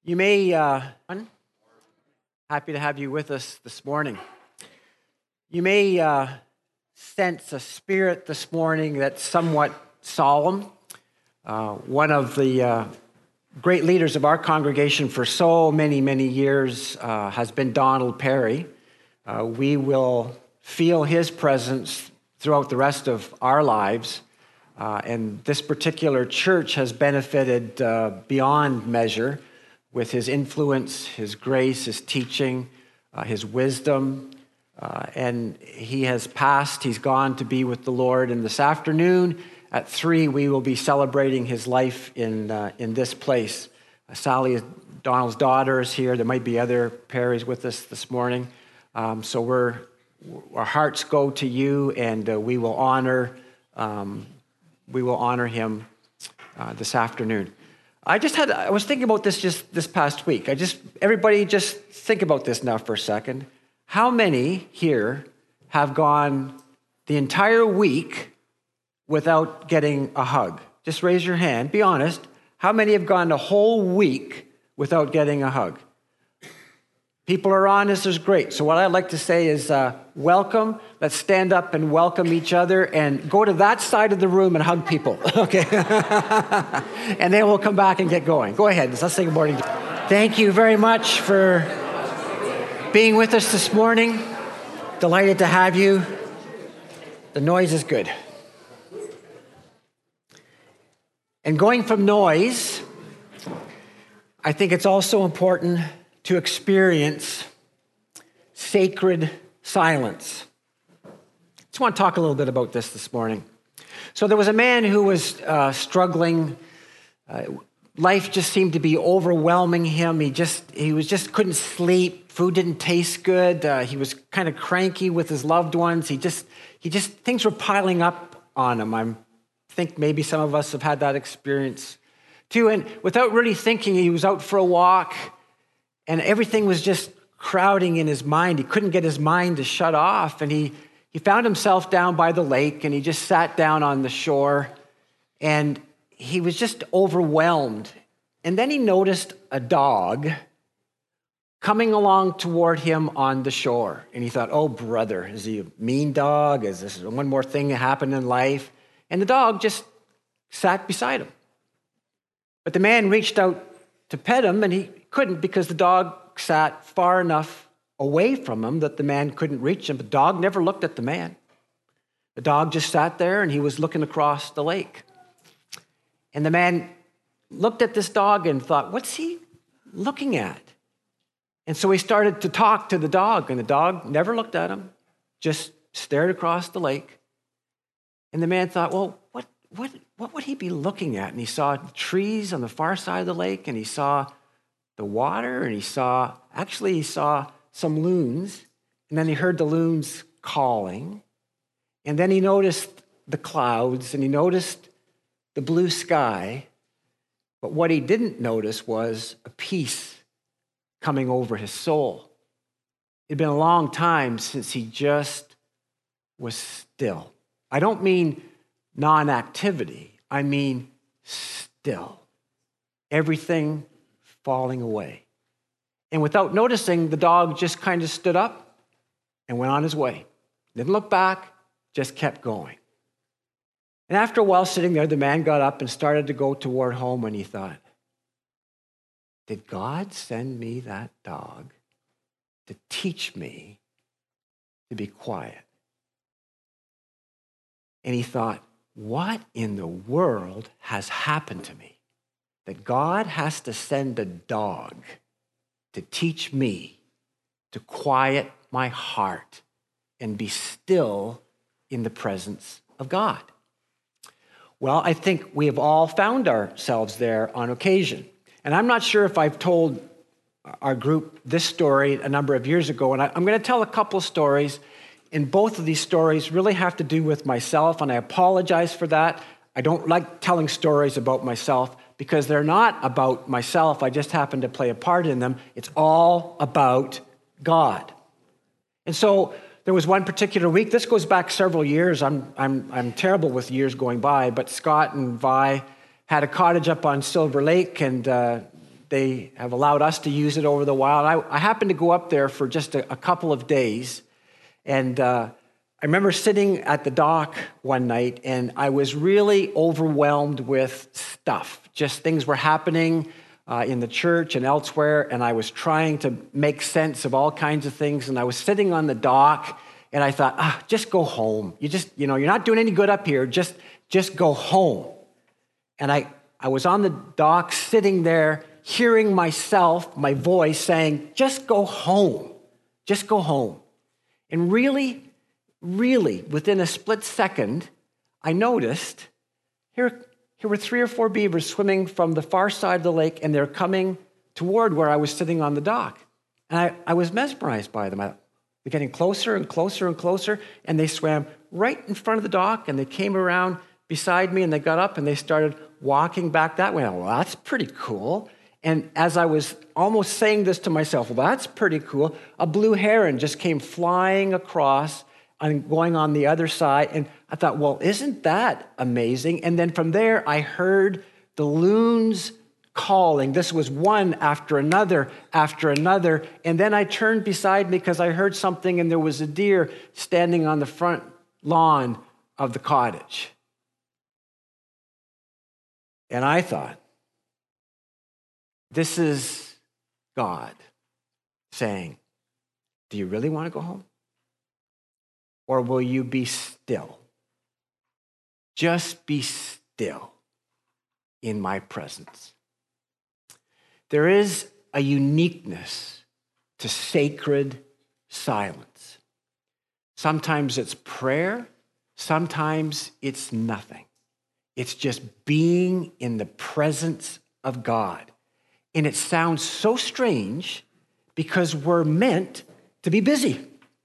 You may, happy to have you with us this morning. You may sense a spirit this morning that's somewhat solemn. One of the great leaders of our congregation for so many years has been Donald Perry. We will feel his presence throughout the rest of our lives. And this particular church has benefited beyond measure with his influence, his grace, his teaching, his wisdom. And he has passed. He's gone to be with the Lord. And this afternoon at 3, we will be celebrating his life in this place. Sally, Donald's daughter, is here. There might be other Perrys with us this morning. So our hearts go to you, and we will honor him this afternoon. I was thinking about this just this past week. Everybody just think about this now for a second. How many here have gone the entire week without getting a hug? Just raise your hand. Be honest. How many have gone the whole week without getting a hug? People are honest. Is great. So what I'd like to say is welcome. Let's stand up and welcome each other and go to that side of the room and hug people. Okay. And then we'll come back and get going. Go ahead. Let's say good morning. Thank you very much for being with us this morning. Delighted to have you. The noise is good. And going from noise, I think it's also important to experience sacred silence. I just want to talk a little bit about this morning. So there was a man who was struggling. Life just seemed to be overwhelming him. He couldn't sleep. Food didn't taste good. He was kind of cranky with his loved ones. Things were piling up on him. I think maybe some of us have had that experience too. And without really thinking, he was out for a walk, and everything was just crowding in his mind. He couldn't get his mind to shut off. And he found himself down by the lake, and he just sat down on the shore, and he was just overwhelmed. And then he noticed a dog coming along toward him on the shore. And he thought, oh, brother, is he a mean dog? Is this one more thing that happened in life? And the dog just sat beside him. But the man reached out to pet him, and he couldn't because the dog sat far enough away from him that the man couldn't reach him. The dog never looked at the man. The dog just sat there, and he was looking across the lake. And the man looked at this dog and thought, what's he looking at? And so he started to talk to the dog, and the dog never looked at him, just stared across the lake. And the man thought, well, what would he be looking at? And he saw trees on the far side of the lake, and he saw the water, and he saw some loons, and then he heard the loons calling, and then he noticed the clouds, and he noticed the blue sky, but what he didn't notice was a peace coming over his soul. It had been a long time since he just was still. I don't mean non-activity. I mean still. Everything falling away. And without noticing, the dog just kind of stood up and went on his way. Didn't look back, just kept going. And after a while sitting there, the man got up and started to go toward home, and he thought, did God send me that dog to teach me to be quiet? And he thought, what in the world has happened to me that God has to send a dog to teach me to quiet my heart and be still in the presence of God? Well, I think we have all found ourselves there on occasion. And I'm not sure if I've told our group this story a number of years ago, and I'm going to tell a couple of stories, and both of these stories really have to do with myself, and I apologize for that. I don't like telling stories about myself because they're not about myself. I just happen to play a part in them. It's all about God. And so there was one particular week. This goes back several years. I'm terrible with years going by, but Scott and Vi had a cottage up on Silver Lake, and they have allowed us to use it over the while. And I happened to go up there for just a couple of days. And I remember sitting at the dock one night, and I was really overwhelmed with stuff. Just things were happening in the church and elsewhere, and I was trying to make sense of all kinds of things. And I was sitting on the dock, and I thought, just go home. You're not doing any good up here. Just go home. And I was on the dock sitting there, hearing myself, my voice saying, just go home. Just go home. And really, within a split second, I noticed here were 3 or 4 beavers swimming from the far side of the lake, and they're coming toward where I was sitting on the dock. And I was mesmerized by them. They're getting closer and closer and closer, and they swam right in front of the dock, and they came around beside me, and they got up, and they started walking back that way. Well, that's pretty cool. And as I was almost saying this to myself, well, that's pretty cool, a blue heron just came flying across and going on the other side. And I thought, well, isn't that amazing? And then from there, I heard the loons calling. This was one after another. And then I turned beside me because I heard something, and there was a deer standing on the front lawn of the cottage. And I thought, this is God saying, do you really want to go home? Or will you be still? Just be still in my presence. There is a uniqueness to sacred silence. Sometimes it's prayer, sometimes it's nothing. It's just being in the presence of God. And it sounds so strange because we're meant to be busy.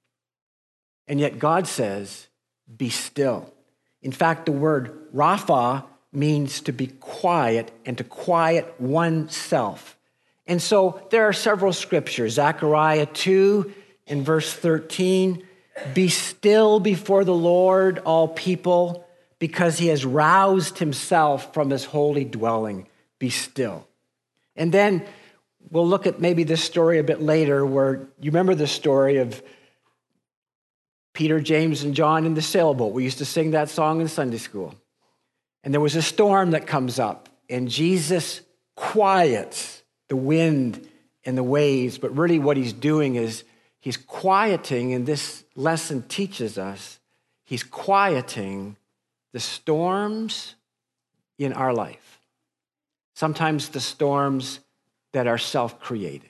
And yet God says, be still. In fact, the word Rapha means to be quiet and to quiet oneself. And so there are several scriptures. Zechariah 2 in verse 13, be still before the Lord, all people, because he has roused himself from his holy dwelling. Be still. And then we'll look at maybe this story a bit later where you remember the story of Peter, James, and John in the sailboat. We used to sing that song in Sunday school. And there was a storm that comes up, and Jesus quiets the wind and the waves. But really what he's doing is he's quieting, and this lesson teaches us, he's quieting the storms in our life. Sometimes the storms that are self-created.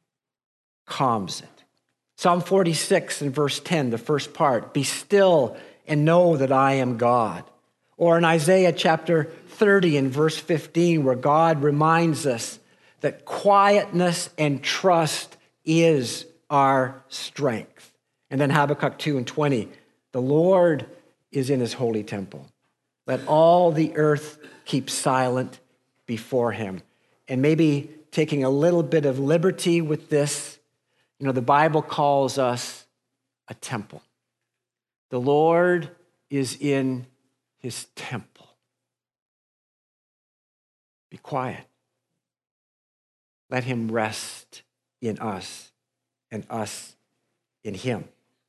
Calms it. Psalm 46 in verse 10, the first part, be still and know that I am God. Or in Isaiah chapter 30 in verse 15, where God reminds us that quietness and trust is our strength. And then Habakkuk 2 and 20, the Lord is in his holy temple. Let all the earth keep silent before him. And maybe taking a little bit of liberty with this, the Bible calls us a temple. The Lord is in his temple. Be quiet. Let him rest in us and us in him.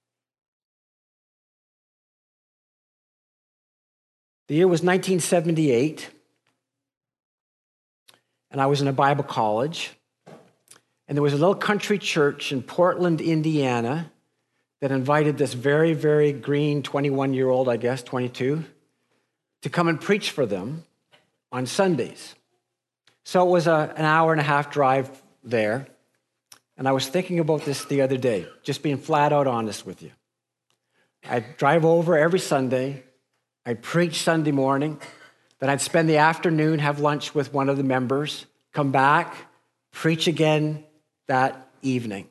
The year was 1978, and I was in a Bible college, and there was a little country church in Portland, Indiana, that invited this very, very green 21-year-old, I guess, 22, to come and preach for them on Sundays. So it was an hour and a half drive there, and I was thinking about this the other day, just being flat out honest with you. I'd drive over every Sunday, I'd preach Sunday morning, then I'd spend the afternoon, have lunch with one of the members, come back, preach again that evening.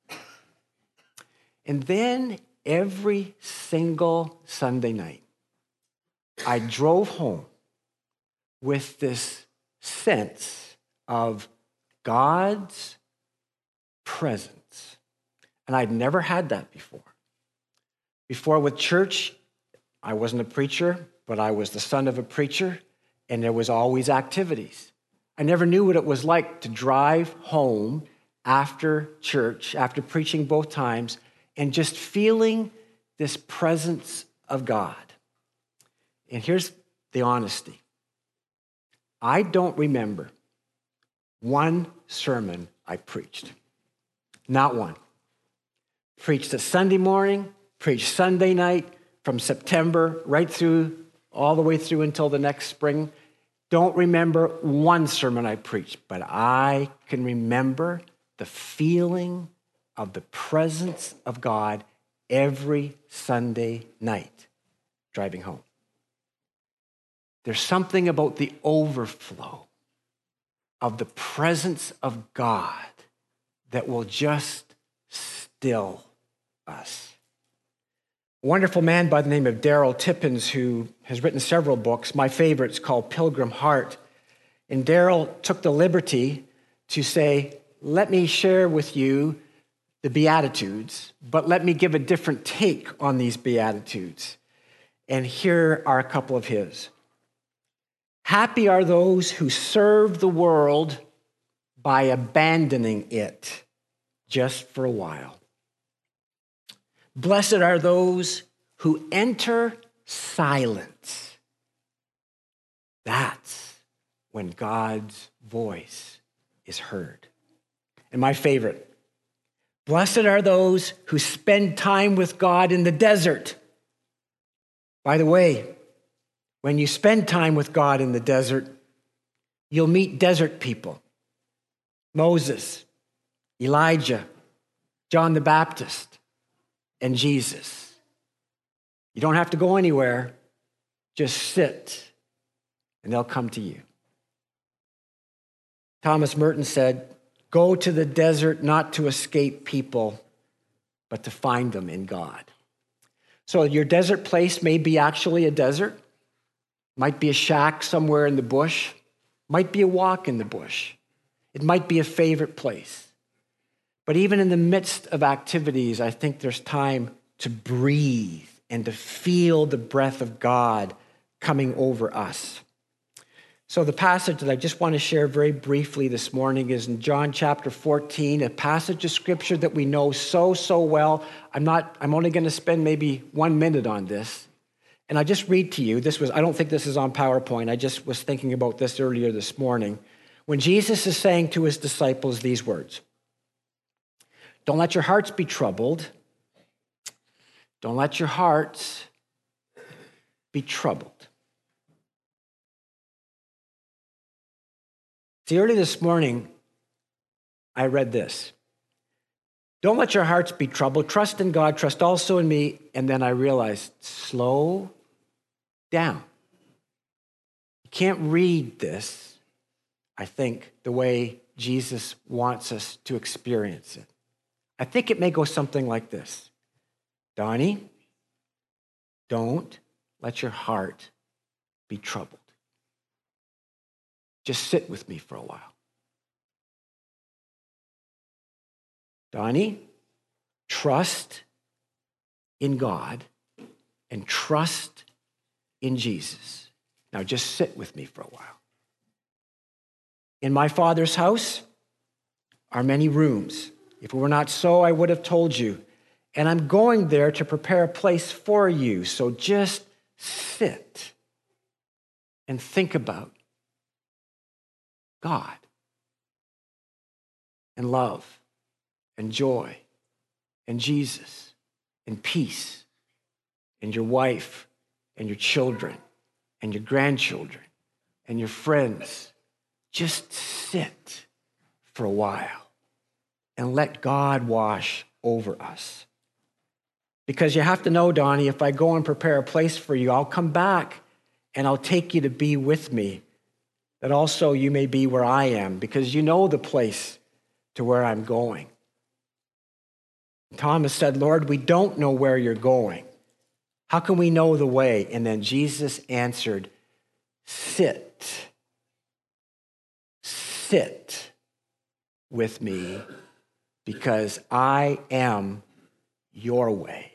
And then every single Sunday night, I drove home with this sense of God's presence. And I'd never had that before. Before with church, I wasn't a preacher, but I was the son of a preacher, and there was always activities. I never knew what it was like to drive home after church, after preaching both times, and just feeling this presence of God. And here's the honesty. I don't remember one sermon I preached. Not one. Preached a Sunday morning, preached Sunday night, from September right through, all the way through until the next spring. Don't remember one sermon I preached, but I can remember the feeling of the presence of God every Sunday night driving home. There's something about the overflow of the presence of God that will just still us. A wonderful man by the name of Darrell Tippins, who has written several books. My favorite's called Pilgrim Heart. And Darrell took the liberty to say, let me share with you the Beatitudes, but let me give a different take on these Beatitudes. And here are a couple of his. Happy are those who serve the world by abandoning it just for a while. Blessed are those who enter silence. That's when God's voice is heard. And my favorite, blessed are those who spend time with God in the desert. By the way, when you spend time with God in the desert, you'll meet desert people. Moses, Elijah, John the Baptist, and Jesus. You don't have to go anywhere. Just sit, and they'll come to you. Thomas Merton said, go to the desert not to escape people, but to find them in God. So your desert place may be actually a desert, might be a shack somewhere in the bush, might be a walk in the bush. It might be a favorite place. But even in the midst of activities, I think there's time to breathe and to feel the breath of God coming over us. So the passage that I just want to share very briefly this morning is in John chapter 14, a passage of scripture that we know so well. I'm only going to spend maybe 1 minute on this. And I just read to you, I don't think this is on PowerPoint. I just was thinking about this earlier this morning. When Jesus is saying to his disciples these words, don't let your hearts be troubled. Don't let your hearts be troubled. See, early this morning, I read this. Don't let your hearts be troubled. Trust in God. Trust also in me. And then I realized, slow down. You can't read this, I think, the way Jesus wants us to experience it. I think it may go something like this. Donnie, don't let your heart be troubled. Just sit with me for a while. Donnie, trust in God and trust in Jesus. Now just sit with me for a while. In my Father's house are many rooms. If it were not so, I would have told you. And I'm going there to prepare a place for you. So just sit and think about God and love and joy and Jesus and peace and your wife and your children and your grandchildren and your friends. Just sit for a while and let God wash over us. Because you have to know, Donnie, if I go and prepare a place for you, I'll come back and I'll take you to be with me, that also you may be where I am, because you know the place to where I'm going. Thomas said, Lord, we don't know where you're going. How can we know the way? And then Jesus answered, sit with me, because I am your way.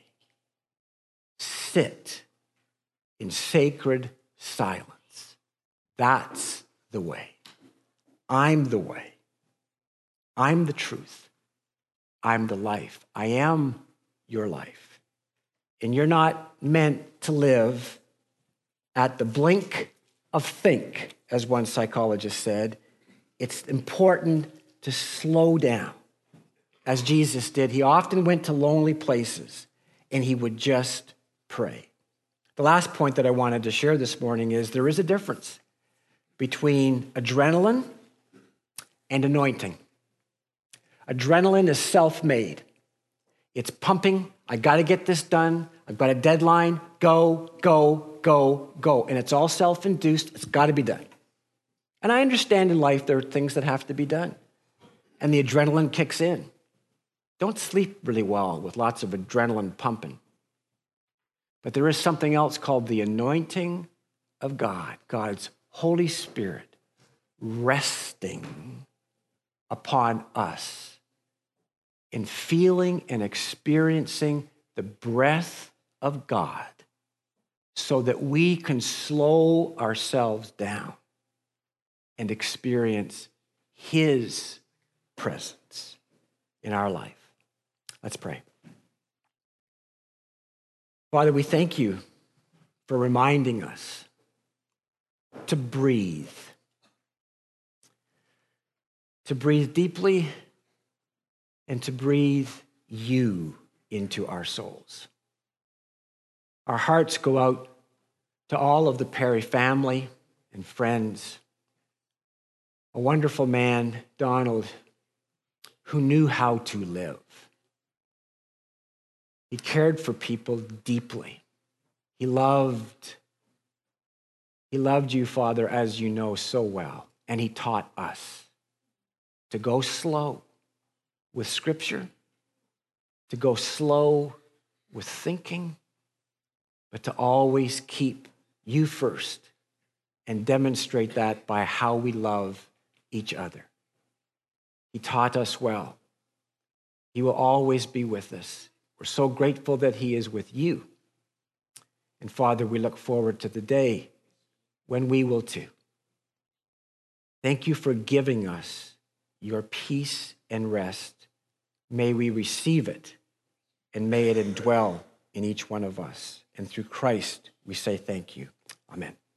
Sit in sacred silence. That's the way. I'm the way. I'm the truth. I'm the life. I am your life. And you're not meant to live at the blink of think, as one psychologist said. It's important to slow down. As Jesus did, he often went to lonely places and he would just pray. The last point that I wanted to share this morning is there is a difference between adrenaline and anointing. Adrenaline is self-made. It's pumping. I got to get this done. I've got a deadline. Go, go, go, go. And it's all self-induced. It's got to be done. And I understand in life there are things that have to be done. And the adrenaline kicks in. Don't sleep really well with lots of adrenaline pumping. But there is something else called the anointing of God, God's Holy Spirit resting upon us in feeling and experiencing the breath of God so that we can slow ourselves down and experience his presence in our life. Let's pray. Father, we thank you for reminding us to breathe deeply and to breathe you into our souls. Our hearts go out to all of the Perry family and friends. A wonderful man, Donald, who knew how to live. He cared for people deeply. He loved you, Father, as you know so well. And he taught us to go slow with Scripture, to go slow with thinking, but to always keep you first and demonstrate that by how we love each other. He taught us well. He will always be with us. We're so grateful that he is with you. And Father, we look forward to the day when we will too. Thank you for giving us your peace and rest. May we receive it, and may it indwell in each one of us. And through Christ, we say thank you. Amen.